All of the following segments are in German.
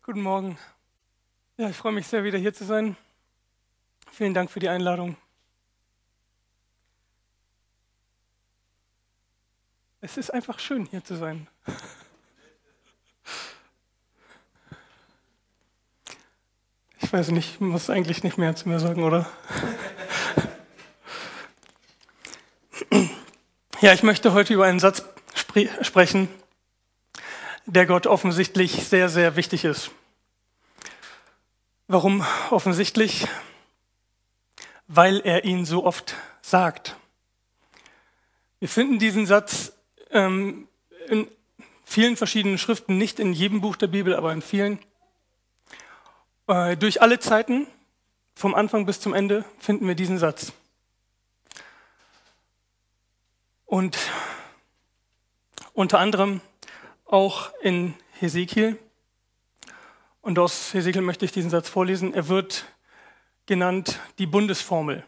Guten Morgen. Ja, ich freue mich sehr, wieder hier zu sein. Vielen Dank für die Einladung. Es ist einfach schön, hier zu sein. Ich weiß nicht, ich muss eigentlich nicht mehr zu mir sagen, oder? Ja, ich möchte heute über einen Satz sprechen, der Gott offensichtlich sehr, sehr wichtig ist. Warum offensichtlich? Weil er ihn so oft sagt. Wir finden diesen Satz in vielen verschiedenen Schriften, nicht in jedem Buch der Bibel, aber in vielen. Durch alle Zeiten, vom Anfang bis zum Ende, finden wir diesen Satz. Und unter anderem auch in Hesekiel. Und aus Hesekiel möchte ich diesen Satz vorlesen. Er wird genannt die Bundesformel.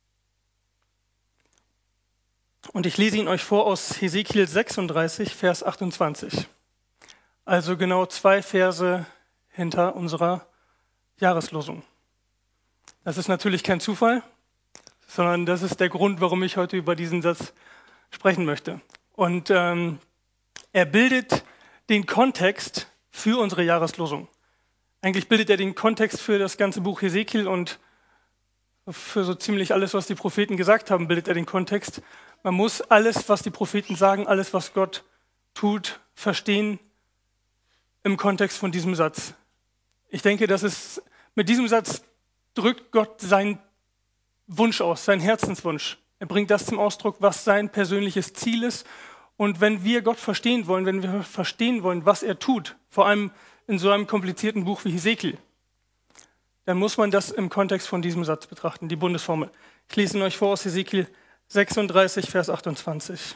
Und ich lese ihn euch vor aus Hesekiel 36, Vers 28. Also genau 2 Verse hinter unserer Jahreslosung. Das ist natürlich kein Zufall, sondern das ist der Grund, warum ich heute über diesen Satz sprechen möchte. Und er bildet den Kontext für unsere Jahreslosung. Eigentlich bildet er den Kontext für das ganze Buch Hesekiel und für so ziemlich alles, was die Propheten gesagt haben, bildet er den Kontext. Man muss alles, was die Propheten sagen, alles, was Gott tut, verstehen im Kontext von diesem Satz. Ich denke, mit diesem Satz drückt Gott seinen Wunsch aus, seinen Herzenswunsch. Er bringt das zum Ausdruck, was sein persönliches Ziel ist. Und wenn wir Gott verstehen wollen, wenn wir verstehen wollen, was er tut, vor allem in so einem komplizierten Buch wie Hesekiel, dann muss man das im Kontext von diesem Satz betrachten, die Bundesformel. Ich lese ihn euch vor aus Hesekiel 36, Vers 28.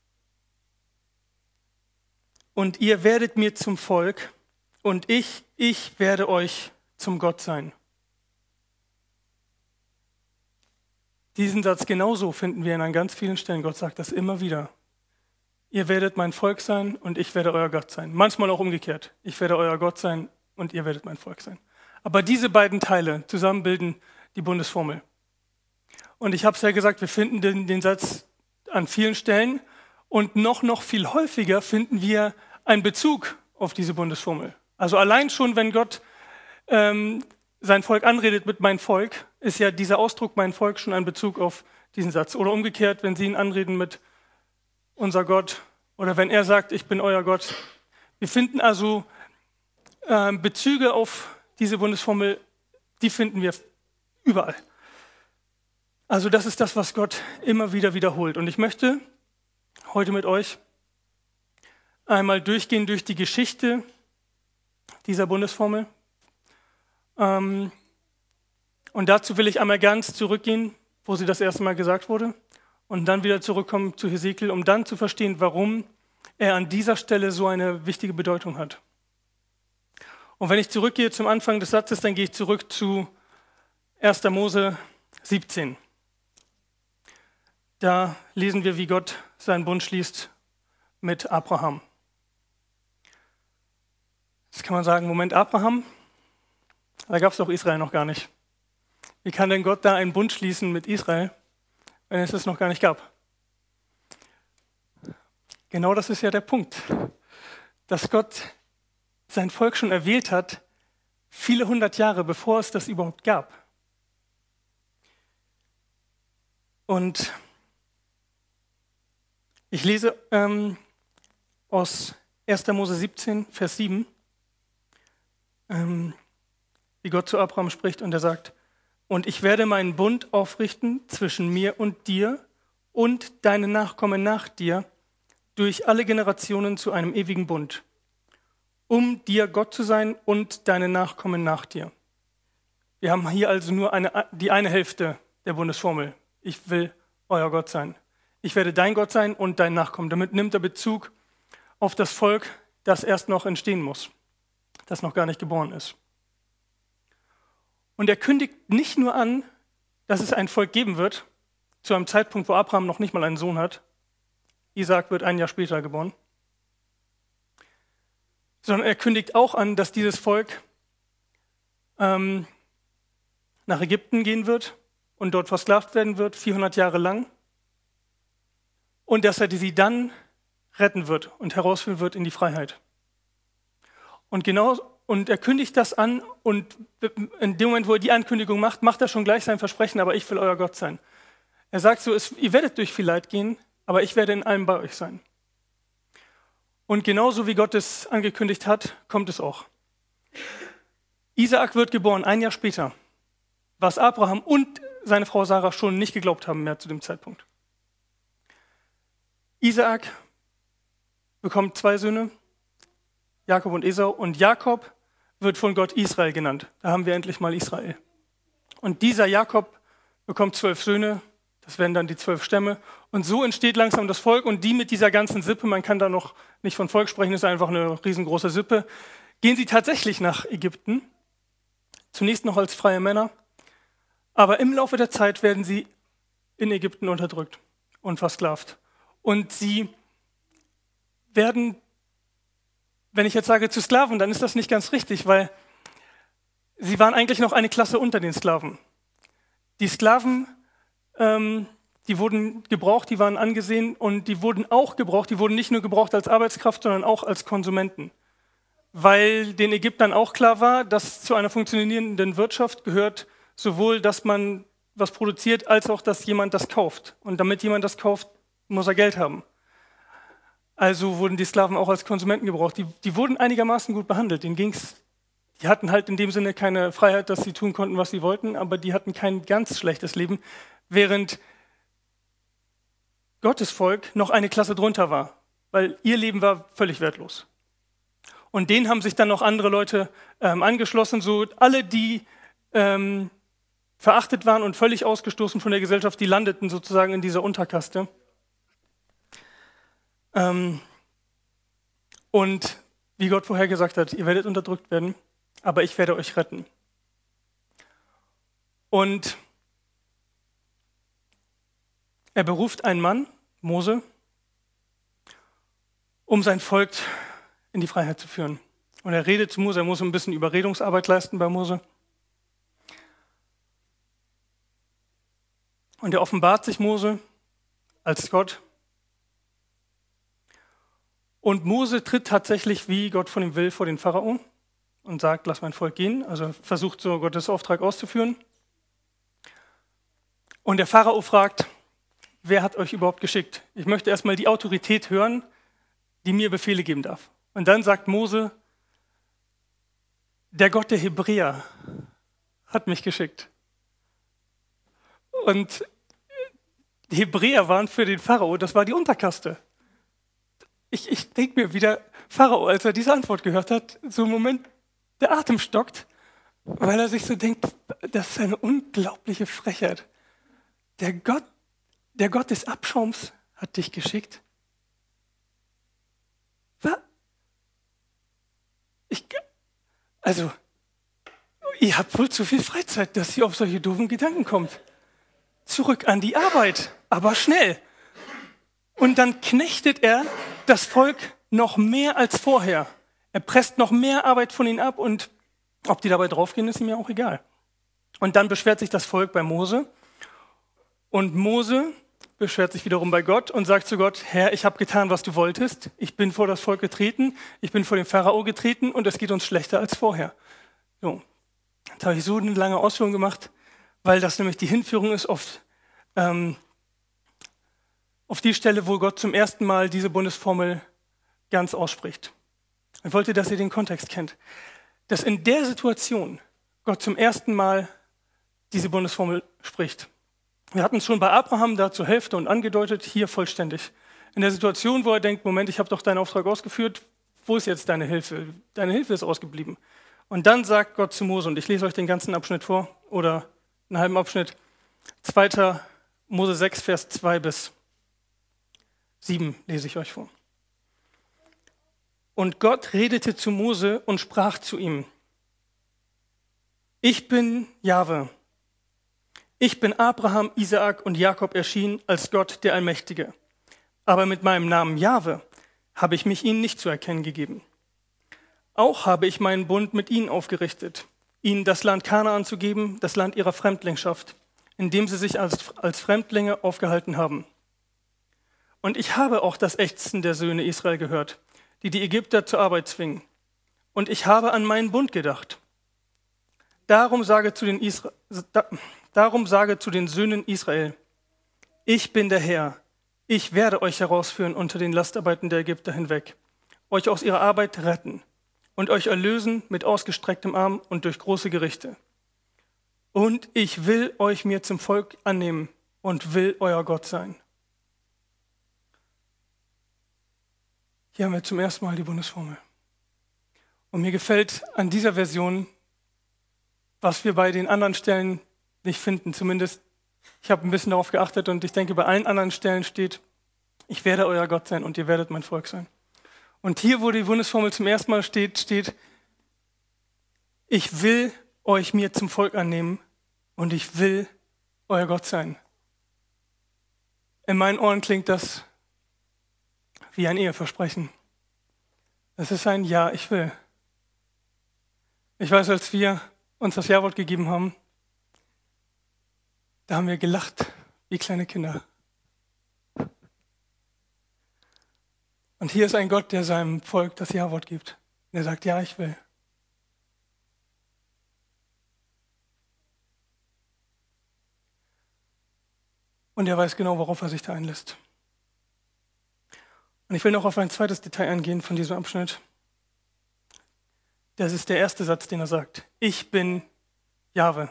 Und ihr werdet mir zum Volk und ich werde euch zum Gott sein. Diesen Satz genauso finden wir an ganz vielen Stellen. Gott sagt das immer wieder. Ihr werdet mein Volk sein und ich werde euer Gott sein. Manchmal auch umgekehrt. Ich werde euer Gott sein und ihr werdet mein Volk sein. Aber diese beiden Teile zusammen bilden die Bundesformel. Und ich habe es ja gesagt, wir finden den Satz an vielen Stellen und noch viel häufiger finden wir einen Bezug auf diese Bundesformel. Also allein schon, wenn Gott sein Volk anredet mit mein Volk, ist ja dieser Ausdruck mein Volk schon ein Bezug auf diesen Satz. Oder umgekehrt, wenn sie ihn anreden mit unser Gott oder wenn er sagt, ich bin euer Gott. Wir finden also Bezüge auf diese Bundesformel, die finden wir überall. Also das ist das, was Gott immer wieder wiederholt. Und ich möchte heute mit euch einmal durchgehen durch die Geschichte dieser Bundesformel. Und dazu will ich einmal ganz zurückgehen, wo sie das erste Mal gesagt wurde, und dann wieder zurückkommen zu Hesekiel, um dann zu verstehen, warum er an dieser Stelle so eine wichtige Bedeutung hat. Und wenn ich zurückgehe zum Anfang des Satzes, dann gehe ich zurück zu 1. Mose 17. Da lesen wir, wie Gott seinen Bund schließt mit Abraham. Jetzt kann man sagen, Moment, Abraham? Da gab es doch Israel noch gar nicht. Wie kann denn Gott da einen Bund schließen mit Israel, wenn es das noch gar nicht gab? Genau das ist ja der Punkt, dass Gott sein Volk schon erwählt hat, viele 100 Jahre, bevor es das überhaupt gab. Und ich lese aus 1. Mose 17, Vers 7, wie Gott zu Abraham spricht und er sagt, und ich werde meinen Bund aufrichten zwischen mir und dir und deinen Nachkommen nach dir durch alle Generationen zu einem ewigen Bund, um dir Gott zu sein und deine Nachkommen nach dir. Wir haben hier also nur die eine Hälfte der Bundesformel. Ich will euer Gott sein. Ich werde dein Gott sein und dein Nachkommen. Damit nimmt er Bezug auf das Volk, das erst noch entstehen muss, das noch gar nicht geboren ist. Und er kündigt nicht nur an, dass es ein Volk geben wird, zu einem Zeitpunkt, wo Abraham noch nicht mal einen Sohn hat. Isaak wird ein Jahr später geboren. Sondern er kündigt auch an, dass dieses Volk nach Ägypten gehen wird und dort versklavt werden wird, 400 Jahre lang. Und dass er sie dann retten wird und herausführen wird in die Freiheit. Und er kündigt das an und in dem Moment, wo er die Ankündigung macht, macht er schon gleich sein Versprechen, aber ich will euer Gott sein. Er sagt so, ihr werdet durch viel Leid gehen, aber ich werde in allem bei euch sein. Und genauso wie Gott es angekündigt hat, kommt es auch. Isaak wird geboren, ein Jahr später, was Abraham und seine Frau Sarah schon nicht geglaubt haben mehr zu dem Zeitpunkt. Isaak bekommt 2 Söhne, Jakob und Esau. Und Jakob wird von Gott Israel genannt. Da haben wir endlich mal Israel. Und dieser Jakob bekommt 12 Söhne, das werden dann die 12 Stämme. Und so entsteht langsam das Volk. Und die mit dieser ganzen Sippe, man kann da noch nicht von Volk sprechen, ist einfach eine riesengroße Sippe, gehen sie tatsächlich nach Ägypten. Zunächst noch als freie Männer. Aber im Laufe der Zeit werden sie in Ägypten unterdrückt und versklavt. Und sie werden, wenn ich jetzt sage zu Sklaven, dann ist das nicht ganz richtig, weil sie waren eigentlich noch eine Klasse unter den Sklaven. Die Sklaven, die wurden gebraucht, die waren angesehen und die wurden auch gebraucht. Die wurden nicht nur gebraucht als Arbeitskraft, sondern auch als Konsumenten. Weil den Ägyptern auch klar war, dass zu einer funktionierenden Wirtschaft gehört sowohl, dass man was produziert, als auch, dass jemand das kauft. Und damit jemand das kauft, muss er Geld haben. Also wurden die Sklaven auch als Konsumenten gebraucht. Die wurden einigermaßen gut behandelt. Die hatten halt in dem Sinne keine Freiheit, dass sie tun konnten, was sie wollten, aber die hatten kein ganz schlechtes Leben, während Gottes Volk noch eine Klasse drunter war, weil ihr Leben war völlig wertlos. Und denen haben sich dann noch andere Leute angeschlossen, so alle, die verachtet waren und völlig ausgestoßen von der Gesellschaft, die landeten sozusagen in dieser Unterkaste. Und wie Gott vorher gesagt hat, ihr werdet unterdrückt werden, aber ich werde euch retten. Und er beruft einen Mann, Mose, um sein Volk in die Freiheit zu führen. Und er redet zu Mose, er muss ein bisschen Überredungsarbeit leisten bei Mose. Und er offenbart sich Mose als Gott. Und Mose tritt tatsächlich, wie Gott von ihm will, vor den Pharao und sagt, lass mein Volk gehen. Also versucht so Gottes Auftrag auszuführen. Und der Pharao fragt, wer hat euch überhaupt geschickt? Ich möchte erstmal die Autorität hören, die mir Befehle geben darf. Und dann sagt Mose, der Gott der Hebräer hat mich geschickt. Und die Hebräer waren für den Pharao, das war die Unterkaste. Ich denke mir wieder, Pharao, als er diese Antwort gehört hat, so im Moment, der Atem stockt, weil er sich so denkt, das ist eine unglaubliche Frechheit. Der Gott des Abschaums hat dich geschickt. Was? Ihr habt wohl zu viel Freizeit, dass ihr auf solche doofen Gedanken kommt. Zurück an die Arbeit, aber schnell. Und dann knechtet er das Volk noch mehr als vorher. Er presst noch mehr Arbeit von ihnen ab und ob die dabei draufgehen, ist ihm ja auch egal. Und dann beschwert sich das Volk bei Mose und Mose beschwert sich wiederum bei Gott und sagt zu Gott, Herr, ich habe getan, was du wolltest. Ich bin vor das Volk getreten, ich bin vor den Pharao getreten und es geht uns schlechter als vorher. So, jetzt habe ich so eine lange Ausführung gemacht, weil das nämlich die Hinführung ist auf die Stelle, wo Gott zum ersten Mal diese Bundesformel ganz ausspricht. Ich wollte, dass ihr den Kontext kennt. Dass in der Situation Gott zum ersten Mal diese Bundesformel spricht. Wir hatten es schon bei Abraham da zur Hälfte und angedeutet, hier vollständig. In der Situation, wo er denkt, Moment, ich habe doch deinen Auftrag ausgeführt, wo ist jetzt deine Hilfe? Deine Hilfe ist ausgeblieben. Und dann sagt Gott zu Mose, und ich lese euch den ganzen Abschnitt vor, oder einen halben Abschnitt, 2. Mose 6, Vers 2 bis 7 lese ich euch vor. Und Gott redete zu Mose und sprach zu ihm, ich bin Jahwe. Ich bin Abraham, Isaak und Jakob erschienen als Gott, der Allmächtige. Aber mit meinem Namen Jahwe habe ich mich ihnen nicht zu erkennen gegeben. Auch habe ich meinen Bund mit ihnen aufgerichtet. ihnen das Land Kanaan zu geben, das Land ihrer Fremdlingschaft, in dem sie sich als Fremdlinge aufgehalten haben. Und ich habe auch das Ächzen der Söhne Israel gehört, die die Ägypter zur Arbeit zwingen. Und ich habe an meinen Bund gedacht. Darum sage zu den Söhnen Israel, ich bin der Herr, ich werde euch herausführen unter den Lastarbeiten der Ägypter hinweg, euch aus ihrer Arbeit retten und euch erlösen mit ausgestrecktem Arm und durch große Gerichte. Und ich will euch mir zum Volk annehmen und will euer Gott sein. Hier haben wir zum ersten Mal die Bundesformel. Und mir gefällt an dieser Version, was wir bei den anderen Stellen nicht finden. Zumindest, ich habe ein bisschen darauf geachtet und ich denke, bei allen anderen Stellen steht, ich werde euer Gott sein und ihr werdet mein Volk sein. Und hier, wo die Bundesformel zum ersten Mal steht, ich will euch mir zum Volk annehmen und ich will euer Gott sein. In meinen Ohren klingt das wie ein Eheversprechen. Es ist ein Ja, ich will. Ich weiß, als wir uns das Ja-Wort gegeben haben, da haben wir gelacht wie kleine Kinder. Und hier ist ein Gott, der seinem Volk das Ja-Wort gibt. Der sagt, ja, ich will. Und er weiß genau, worauf er sich da einlässt. Und ich will noch auf ein zweites Detail eingehen von diesem Abschnitt. Das ist der erste Satz, den er sagt. Ich bin Jahwe.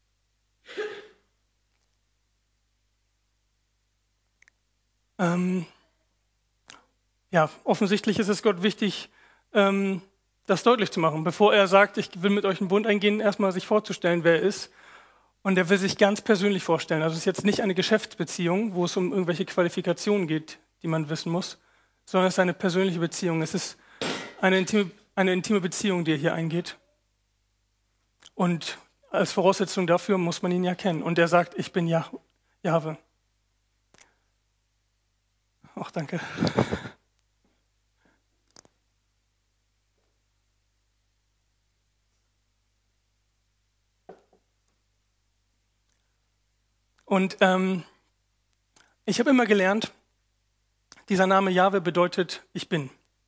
Offensichtlich ist es Gott wichtig, das deutlich zu machen. Bevor er sagt, ich will mit euch einen Bund eingehen, erstmal sich vorzustellen, wer er ist. Und er will sich ganz persönlich vorstellen. Also es ist jetzt nicht eine Geschäftsbeziehung, wo es um irgendwelche Qualifikationen geht, die man wissen muss, sondern es ist eine persönliche Beziehung. Es ist eine intime Beziehung, die er hier eingeht. Und als Voraussetzung dafür muss man ihn ja kennen. Und er sagt, ich bin Jahwe. Ach, danke. Und ich habe immer gelernt, dieser Name Jahwe bedeutet, ich bin.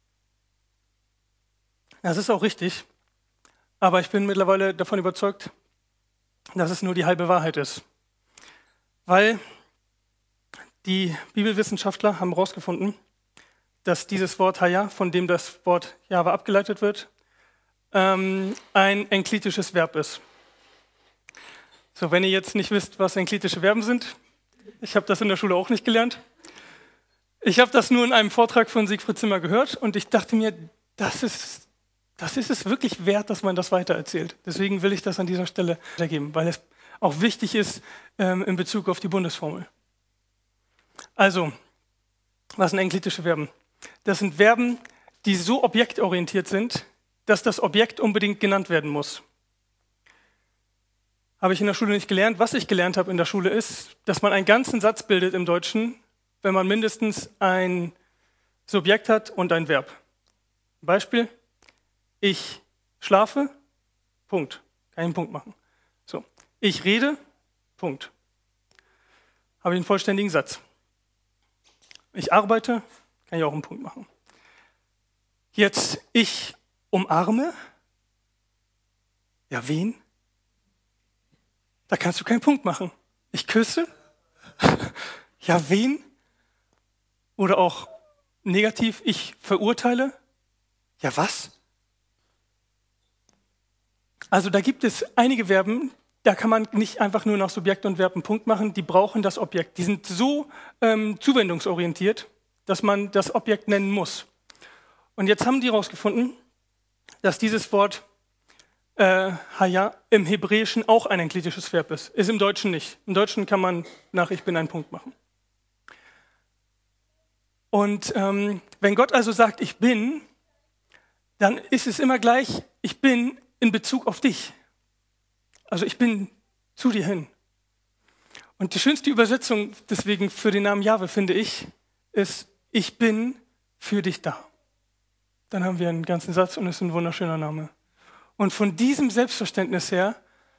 Das ist auch richtig, aber ich bin mittlerweile davon überzeugt, dass es nur die halbe Wahrheit ist. Weil die Bibelwissenschaftler haben herausgefunden, dass dieses Wort Haya, von dem das Wort Jahwe abgeleitet wird, ein enklitisches Verb ist. So, wenn ihr jetzt nicht wisst, was enklitische Verben sind, ich habe das in der Schule auch nicht gelernt. Ich habe das nur in einem Vortrag von Siegfried Zimmer gehört und ich dachte mir, das ist es wirklich wert, dass man das weitererzählt. Deswegen will ich das an dieser Stelle weitergeben, weil es auch wichtig ist in Bezug auf die Bundesformel. Also, was sind enklitische Verben? Das sind Verben, die so objektorientiert sind, dass das Objekt unbedingt genannt werden muss. Habe ich in der Schule nicht gelernt. Was ich gelernt habe in der Schule ist, dass man einen ganzen Satz bildet im Deutschen, wenn man mindestens ein Subjekt hat und ein Verb. Beispiel, ich schlafe, Punkt. Kann ich einen Punkt machen. So, ich rede, Punkt. Habe ich einen vollständigen Satz. Ich arbeite, kann ich auch einen Punkt machen. Jetzt, ich umarme, ja, wen? Da kannst du keinen Punkt machen. Ich küsse? Ja, wen? Oder auch negativ, ich verurteile? Ja, was? Also da gibt es einige Verben, da kann man nicht einfach nur nach Subjekt und Verb einen Punkt machen, die brauchen das Objekt. Die sind so zuwendungsorientiert, dass man das Objekt nennen muss. Und jetzt haben die herausgefunden, dass dieses Wort Haya im Hebräischen auch ein enklitisches Verb ist. Ist im Deutschen nicht. Im Deutschen kann man nach ich bin einen Punkt machen. Und wenn Gott also sagt, ich bin, dann ist es immer gleich, ich bin in Bezug auf dich. Also ich bin zu dir hin. Und die schönste Übersetzung deswegen für den Namen Jahwe, finde ich, ist, ich bin für dich da. Dann haben wir einen ganzen Satz und es ist ein wunderschöner Name. Und von diesem Selbstverständnis her,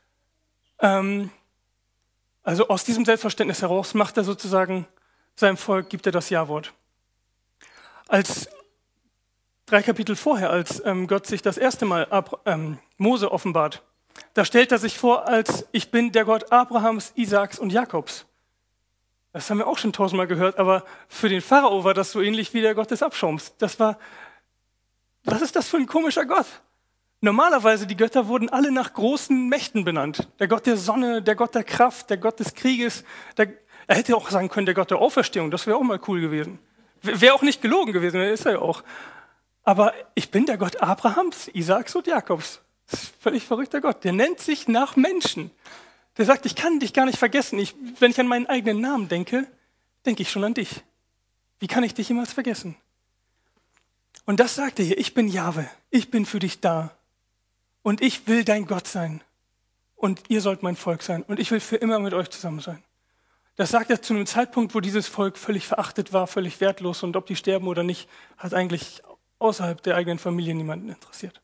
also aus diesem Selbstverständnis heraus, macht er sozusagen seinem Volk, gibt er das Ja-Wort. Als 3 Kapitel vorher, als Gott sich das erste Mal Mose offenbart, da stellt er sich vor als, ich bin der Gott Abrahams, Isaaks und Jakobs. Das haben wir auch schon 1000-mal gehört, aber für den Pharao war das so ähnlich wie der Gott des Abschaums. Was ist das für ein komischer Gott? Normalerweise, die Götter wurden alle nach großen Mächten benannt. Der Gott der Sonne, der Gott der Kraft, der Gott des Krieges. Er hätte auch sagen können, der Gott der Auferstehung, das wäre auch mal cool gewesen. Wäre auch nicht gelogen gewesen, ist er ja auch. Aber ich bin der Gott Abrahams, Isaaks und Jakobs. Das ist ein völlig verrückter Gott. Der nennt sich nach Menschen. Der sagt, ich kann dich gar nicht vergessen. Wenn ich an meinen eigenen Namen denke, denke ich schon an dich. Wie kann ich dich jemals vergessen? Und das sagt er hier, ich bin Jahwe, ich bin für dich da. Und ich will dein Gott sein. Und ihr sollt mein Volk sein. Und ich will für immer mit euch zusammen sein. Das sagt er zu einem Zeitpunkt, wo dieses Volk völlig verachtet war, völlig wertlos. Und ob die sterben oder nicht, hat eigentlich außerhalb der eigenen Familie niemanden interessiert.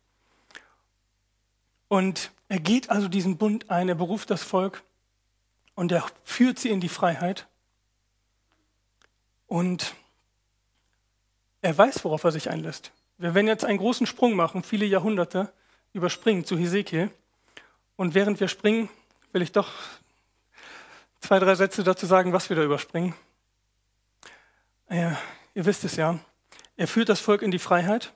Und er geht also diesen Bund ein, er beruft das Volk und er führt sie in die Freiheit. Und er weiß, worauf er sich einlässt. Wir werden jetzt einen großen Sprung machen, viele Jahrhunderte überspringen zu Hesekiel. Und während wir springen, will ich doch 2, 3 Sätze dazu sagen, was wir da überspringen. Ja, ihr wisst es ja. Er führt das Volk in die Freiheit.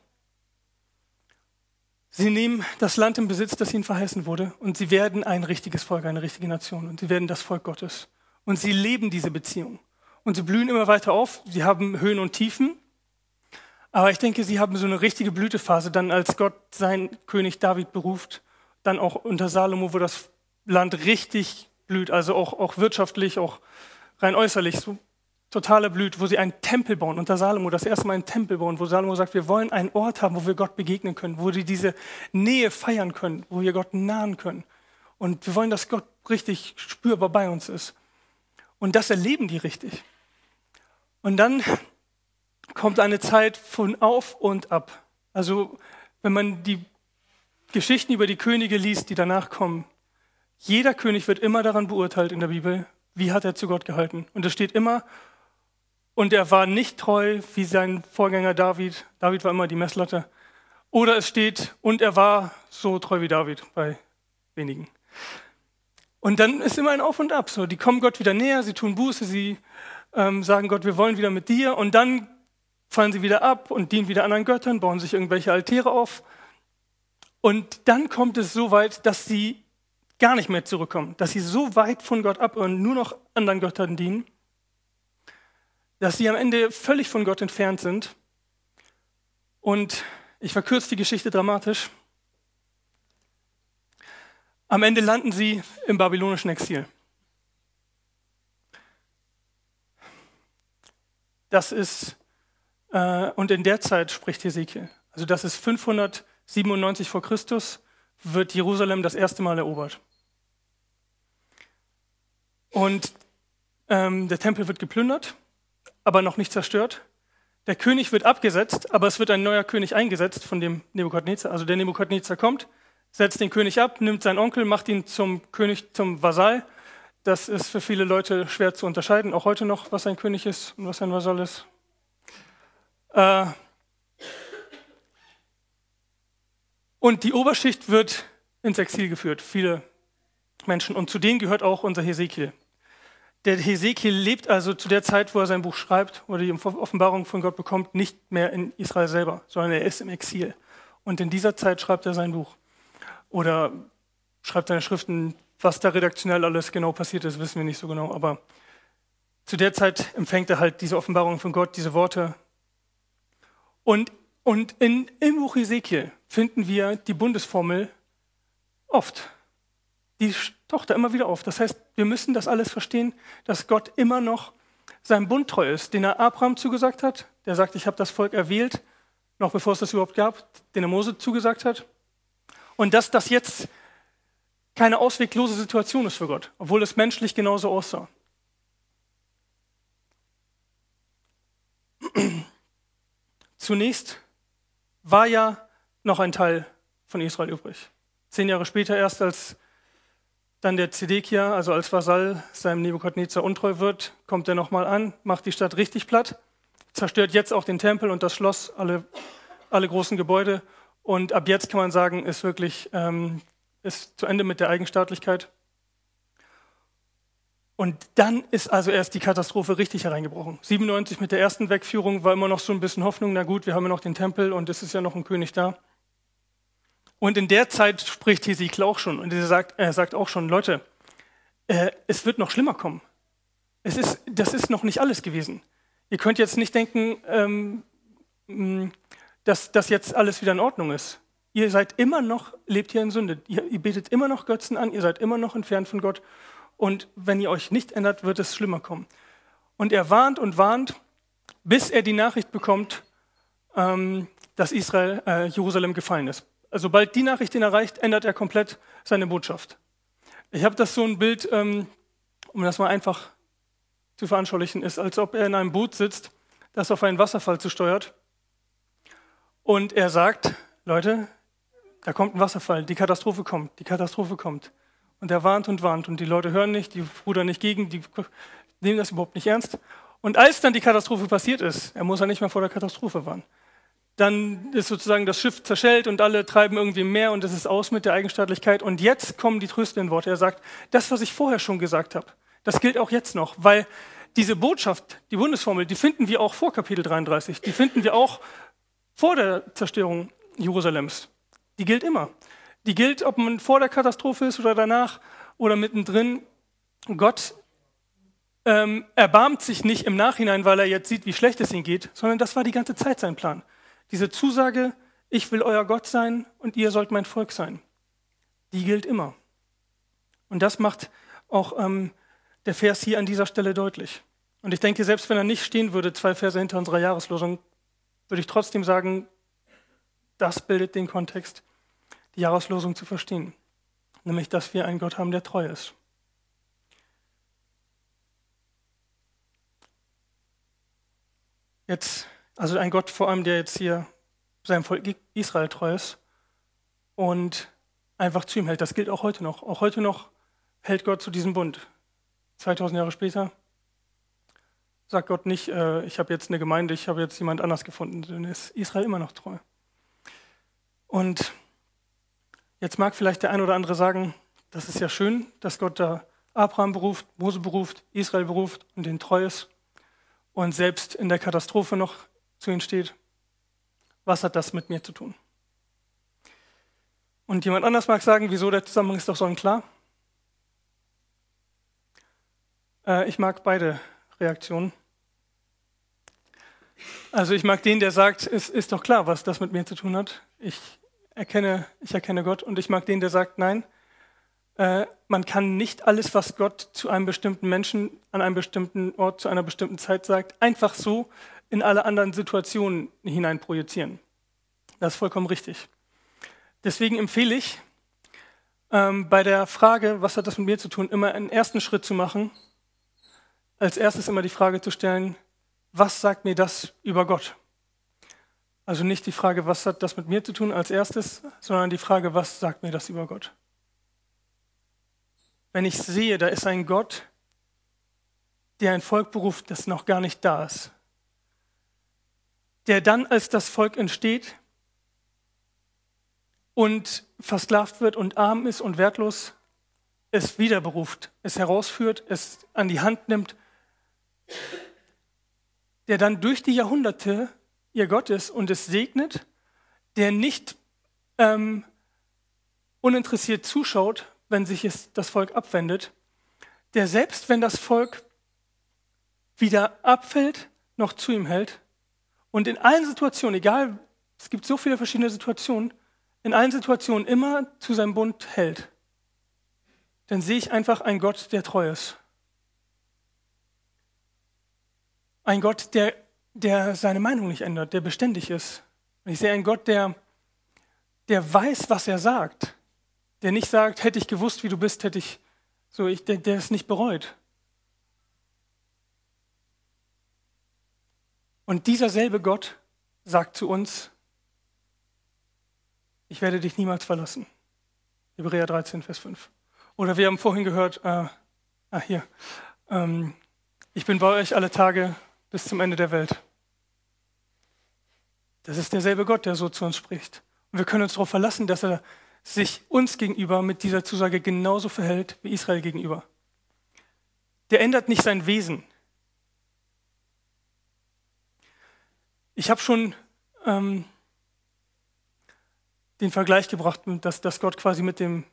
Sie nehmen das Land in Besitz, das ihnen verheißen wurde. Und sie werden ein richtiges Volk, eine richtige Nation. Und sie werden das Volk Gottes. Und sie leben diese Beziehung. Und sie blühen immer weiter auf. Sie haben Höhen und Tiefen. Aber ich denke, sie haben so eine richtige Blütephase, dann als Gott seinen König David beruft, dann auch unter Salomo, wo das Land richtig blüht, also auch wirtschaftlich, auch rein äußerlich, so totaler blüht, wo sie einen Tempel bauen, unter Salomo das erste Mal einen Tempel bauen, wo Salomo sagt, wir wollen einen Ort haben, wo wir Gott begegnen können, wo wir diese Nähe feiern können, wo wir Gott nahen können. Und wir wollen, dass Gott richtig spürbar bei uns ist. Und das erleben die richtig. Und dann kommt eine Zeit von Auf und Ab. Also wenn man die Geschichten über die Könige liest, die danach kommen, jeder König wird immer daran beurteilt in der Bibel, wie hat er zu Gott gehalten. Und es steht immer, und er war nicht treu wie sein Vorgänger David. David war immer die Messlatte. Oder es steht, und er war so treu wie David, bei wenigen. Und dann ist immer ein Auf und Ab. So, die kommen Gott wieder näher, sie tun Buße, sie sagen Gott, wir wollen wieder mit dir. Und dann fallen sie wieder ab und dienen wieder anderen Göttern, bauen sich irgendwelche Altäre auf. Und dann kommt es so weit, dass sie gar nicht mehr zurückkommen, dass sie so weit von Gott ab und nur noch anderen Göttern dienen, dass sie am Ende völlig von Gott entfernt sind. Und ich verkürze die Geschichte dramatisch. Am Ende landen sie im babylonischen Exil. Das ist, und in der Zeit spricht Hesekiel. Also das ist 597 vor Christus, wird Jerusalem das erste Mal erobert. Und der Tempel wird geplündert, aber noch nicht zerstört. Der König wird abgesetzt, aber es wird ein neuer König eingesetzt von dem Nebukadnezar. Also der Nebukadnezar kommt, setzt den König ab, nimmt seinen Onkel, macht ihn zum König, zum Vasall. Das ist für viele Leute schwer zu unterscheiden, auch heute noch, was ein König ist und was ein Vasall ist. Und die Oberschicht wird ins Exil geführt, viele Menschen. Und zu denen gehört auch unser Hesekiel. Der Hesekiel lebt also zu der Zeit, wo er sein Buch schreibt oder die Offenbarung von Gott bekommt, nicht mehr in Israel selber, sondern er ist im Exil. Und in dieser Zeit schreibt er sein Buch oder schreibt seine Schriften. Was da redaktionell alles genau passiert ist, wissen wir nicht so genau. Aber zu der Zeit empfängt er halt diese Offenbarung von Gott, diese Worte. Und im Buch Hesekiel finden wir die Bundesformel oft. Die taucht da immer wieder auf. Das heißt, wir müssen das alles verstehen, dass Gott immer noch seinem Bund treu ist, den er Abraham zugesagt hat. Der sagt, ich habe das Volk erwählt, noch bevor es das überhaupt gab, den er Mose zugesagt hat. Und dass das jetzt keine ausweglose Situation ist für Gott, obwohl es menschlich genauso aussah. Zunächst war ja noch ein Teil von Israel übrig. 10 Jahre später erst, als dann der Zedekia, also als Vasall, seinem Nebukadnezar untreu wird, kommt er nochmal an, macht die Stadt richtig platt, zerstört jetzt auch den Tempel und das Schloss, alle großen Gebäude. Und ab jetzt kann man sagen, ist wirklich ist zu Ende mit der Eigenstaatlichkeit. Und dann ist also erst die Katastrophe richtig hereingebrochen. 97 mit der ersten Wegführung war immer noch so ein bisschen Hoffnung, na gut, wir haben ja noch den Tempel und es ist ja noch ein König da. Und in der Zeit spricht Hesekiel auch schon und er sagt auch schon, Leute, es wird noch schlimmer kommen. Das ist noch nicht alles gewesen. Ihr könnt jetzt nicht denken, dass das jetzt alles wieder in Ordnung ist. Ihr seid immer noch, lebt hier in Sünde. Ihr betet immer noch Götzen an, ihr seid immer noch entfernt von Gott. Und wenn ihr euch nicht ändert, wird es schlimmer kommen. Und er warnt und warnt, bis er die Nachricht bekommt, dass Jerusalem gefallen ist. Also sobald die Nachricht ihn erreicht, ändert er komplett seine Botschaft. Ich habe das so ein Bild, um das mal einfach zu veranschaulichen, ist, als ob er in einem Boot sitzt, das auf einen Wasserfall zusteuert. Und er sagt, Leute, da kommt ein Wasserfall, die Katastrophe kommt, die Katastrophe kommt. Und er warnt und die Leute hören nicht, die rudern nicht gegen, die nehmen das überhaupt nicht ernst. Und als dann die Katastrophe passiert ist, er muss ja nicht mehr vor der Katastrophe warnen, dann ist sozusagen das Schiff zerschellt und alle treiben irgendwie im Meer und es ist aus mit der Eigenstaatlichkeit. Und jetzt kommen die tröstenden Worte. Er sagt, das, was ich vorher schon gesagt habe, das gilt auch jetzt noch, weil diese Botschaft, die Bundesformel, die finden wir auch vor Kapitel 33, die finden wir auch vor der Zerstörung Jerusalems. Die gilt immer. Die gilt, ob man vor der Katastrophe ist oder danach oder mittendrin. Gott erbarmt sich nicht im Nachhinein, weil er jetzt sieht, wie schlecht es ihm geht, sondern das war die ganze Zeit sein Plan. Diese Zusage, ich will euer Gott sein und ihr sollt mein Volk sein, die gilt immer. Und das macht auch der Vers hier an dieser Stelle deutlich. Und ich denke, selbst wenn er nicht stehen würde, 2 Verse hinter unserer Jahreslosung, würde ich trotzdem sagen, das bildet den Kontext, die Jahreslosung zu verstehen. Nämlich, dass wir einen Gott haben, der treu ist. Jetzt, also ein Gott vor allem, der jetzt hier seinem Volk Israel treu ist und einfach zu ihm hält. Das gilt auch heute noch. Auch heute noch hält Gott zu diesem Bund. 2000 Jahre später sagt Gott nicht, ich habe jetzt eine Gemeinde, ich habe jetzt jemand anders gefunden. Dann ist Israel immer noch treu. Und jetzt mag vielleicht der ein oder andere sagen, das ist ja schön, dass Gott da Abraham beruft, Mose beruft, Israel beruft und den treu ist und selbst in der Katastrophe noch zu ihnen steht. Was hat das mit mir zu tun? Und jemand anders mag sagen, wieso, der Zusammenhang ist doch sonnenklar. Ich mag beide Reaktionen. Also ich mag den, der sagt, es ist doch klar, was das mit mir zu tun hat. Ich erkenne Gott. Und ich mag den, der sagt, nein, man kann nicht alles, was Gott zu einem bestimmten Menschen an einem bestimmten Ort zu einer bestimmten Zeit sagt, einfach so in alle anderen Situationen hinein projizieren. Das ist vollkommen richtig. Deswegen empfehle ich, bei der Frage, was hat das mit mir zu tun, immer einen ersten Schritt zu machen. Als erstes immer die Frage zu stellen, was sagt mir das über Gott? Also nicht die Frage, was hat das mit mir zu tun als erstes, sondern die Frage, was sagt mir das über Gott? Wenn ich sehe, da ist ein Gott, der ein Volk beruft, das noch gar nicht da ist, der dann, als das Volk entsteht und versklavt wird und arm ist und wertlos, es wieder beruft, es herausführt, es an die Hand nimmt, der dann durch die Jahrhunderte ihr Gott ist und es segnet, der nicht uninteressiert zuschaut, wenn sich das Volk abwendet, der selbst, wenn das Volk wieder abfällt, noch zu ihm hält und in allen Situationen, egal, es gibt so viele verschiedene Situationen, in allen Situationen immer zu seinem Bund hält, dann sehe ich einfach einen Gott, der treu ist. Ein Gott, der seine Meinung nicht ändert, der beständig ist. Ich sehe einen Gott, der weiß, was er sagt. Der nicht sagt, hätte ich gewusst, wie du bist, der es nicht bereut. Und dieser selbe Gott sagt zu uns, ich werde dich niemals verlassen. Hebräer 13, Vers 5. Oder wir haben vorhin gehört, ich bin bei euch alle Tage bis zum Ende der Welt. Das ist derselbe Gott, der so zu uns spricht. Und wir können uns darauf verlassen, dass er sich uns gegenüber mit dieser Zusage genauso verhält wie Israel gegenüber. Der ändert nicht sein Wesen. Ich habe schon den Vergleich gebracht, dass Gott quasi mit der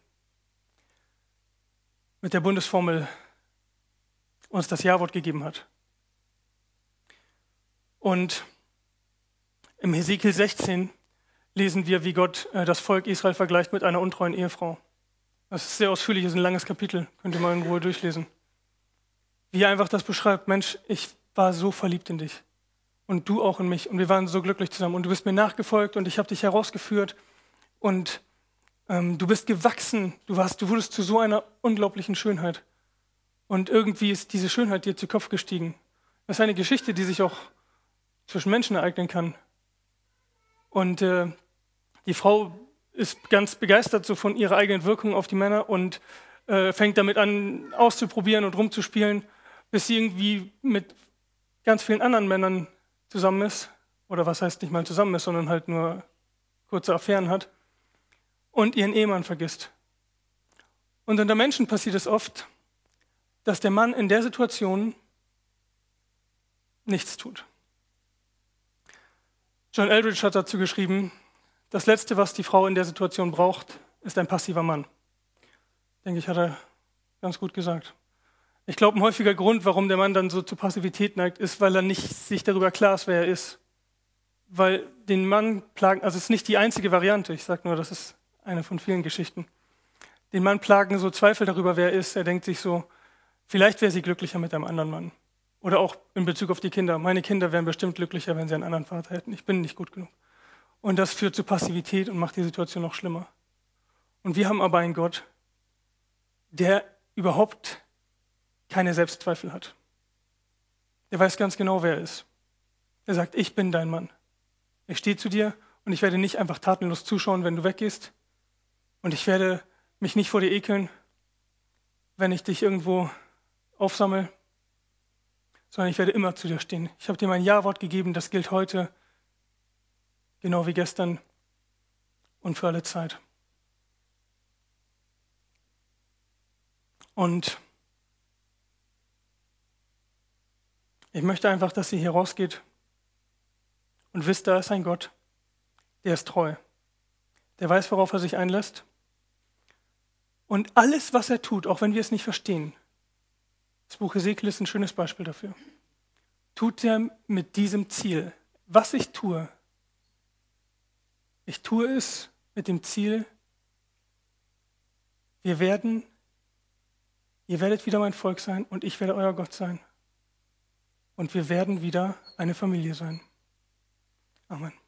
Bundesformel uns das Ja-Wort gegeben hat. Und im Hesekiel 16 lesen wir, wie Gott das Volk Israel vergleicht mit einer untreuen Ehefrau. Das ist sehr ausführlich, ist ein langes Kapitel, könnt ihr mal in Ruhe durchlesen. Wie er einfach das beschreibt: Mensch, ich war so verliebt in dich und du auch in mich und wir waren so glücklich zusammen und du bist mir nachgefolgt und ich habe dich herausgeführt und du bist gewachsen, du wurdest zu so einer unglaublichen Schönheit und irgendwie ist diese Schönheit dir zu Kopf gestiegen. Das ist eine Geschichte, die sich auch zwischen Menschen ereignen kann. Und die Frau ist ganz begeistert so von ihrer eigenen Wirkung auf die Männer und fängt damit an auszuprobieren und rumzuspielen, bis sie irgendwie mit ganz vielen anderen Männern zusammen ist. Oder was heißt nicht mal zusammen ist, sondern halt nur kurze Affären hat. Und ihren Ehemann vergisst. Und unter Menschen passiert es oft, dass der Mann in der Situation nichts tut. John Eldridge hat dazu geschrieben, das Letzte, was die Frau in der Situation braucht, ist ein passiver Mann. Denke ich, hat er ganz gut gesagt. Ich glaube, ein häufiger Grund, warum der Mann dann so zur Passivität neigt, ist, weil er nicht sich darüber klar ist, wer er ist. Weil den Mann plagen, also es ist nicht die einzige Variante, ich sage nur, das ist eine von vielen Geschichten. Den Mann plagen so Zweifel darüber, wer er ist. Er denkt sich so, vielleicht wäre sie glücklicher mit einem anderen Mann. Oder auch in Bezug auf die Kinder. Meine Kinder wären bestimmt glücklicher, wenn sie einen anderen Vater hätten. Ich bin nicht gut genug. Und das führt zu Passivität und macht die Situation noch schlimmer. Und wir haben aber einen Gott, der überhaupt keine Selbstzweifel hat. Der weiß ganz genau, wer er ist. Er sagt, ich bin dein Mann. Ich stehe zu dir und ich werde nicht einfach tatenlos zuschauen, wenn du weggehst. Und ich werde mich nicht vor dir ekeln, wenn ich dich irgendwo aufsammle, sondern ich werde immer zu dir stehen. Ich habe dir mein Ja-Wort gegeben, das gilt heute, genau wie gestern und für alle Zeit. Und ich möchte einfach, dass ihr hier rausgeht und wisst, da ist ein Gott, der ist treu. Der weiß, worauf er sich einlässt. Und alles, was er tut, auch wenn wir es nicht verstehen, das Buch Hesekiel ist ein schönes Beispiel dafür, tut er mit diesem Ziel. Was ich tue es mit dem Ziel, ihr werdet wieder mein Volk sein und ich werde euer Gott sein. Und wir werden wieder eine Familie sein. Amen.